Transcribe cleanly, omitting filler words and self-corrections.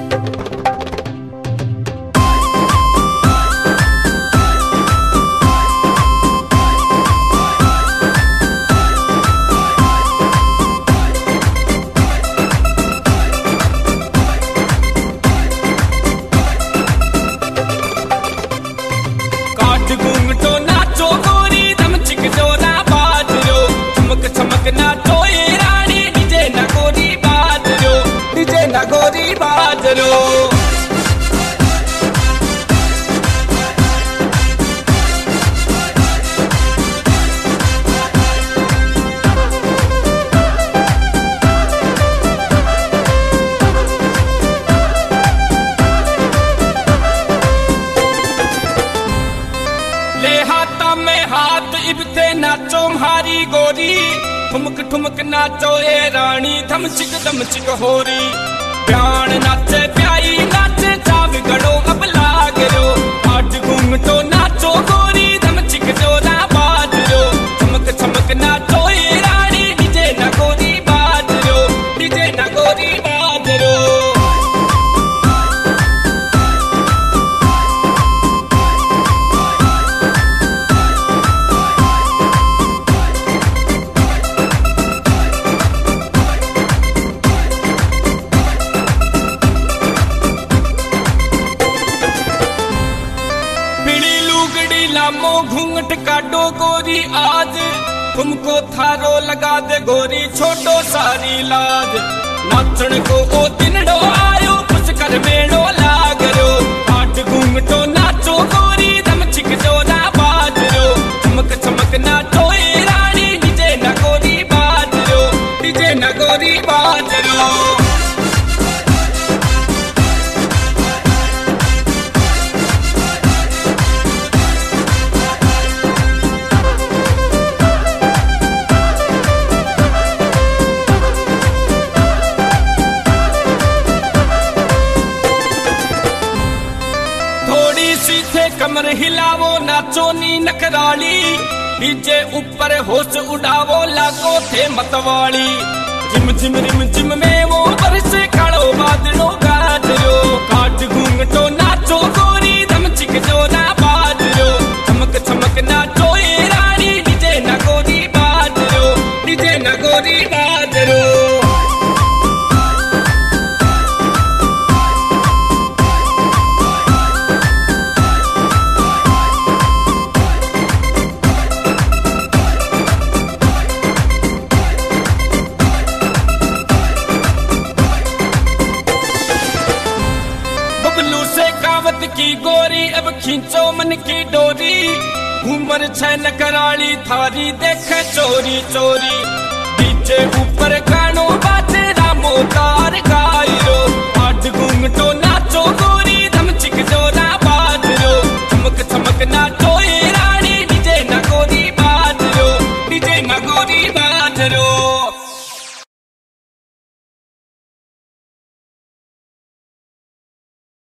नाचो म्हारी गोरी, ठुमक ठुमक नाचो ए रानी, धमचिक धमचिक होरी। प्याण नाचे प्याई नाचे चाव गड़ो अब लागरो, आठ घूंघटो नाचो गोरी, धमचिक जोरा बाजरो। चमक चमक नाचो ए रानी, डीजे ना गोरी बाजरो, डीजे ना गोरी बाजरो। लामो घूंघट काटो गोरी आज, तुमको थारो लगा दे गोरी छोटो सारी लाज। नाचण को ओ दिनड़ो आयो, पुष्कर मेड़ो लागरो, आठ घूंघटो नाचो गोरी, धमचिक जोरा बाजरो। चमक चमक नाचो ए रानी, डीजे ना गोरी बाजरो, डीजे ना गोरी बाजरो। कमर हिलावो नाचो नी नखराली, डीजे ऊपर होश उड़ावो लागो थे मतवाली। जिम जिम रिम जिम में वो बरसे कालो बादलो गाजरो, काट घूंघटो नाचो गोरी, धमचिक जोरा बाजरो। चमक चमक नाचो ए रानी, डीजे ना गोरी बाजरो, डीजे ना गोरी बाजरो। की गोरी अब खींचो मन की डोरी, घूमर छैन कराली थारी देखे चोरी चोरी। डीजे ऊपर गानो बाजे रामो तार गायरो, आठ घूंघटो नाचो गोरी, धमचिक जोरा बाजरो। चमक चमक नाचो ए रानी, डीजे ना गोरी बाजरो, डीजे ना गोरी बाजरो।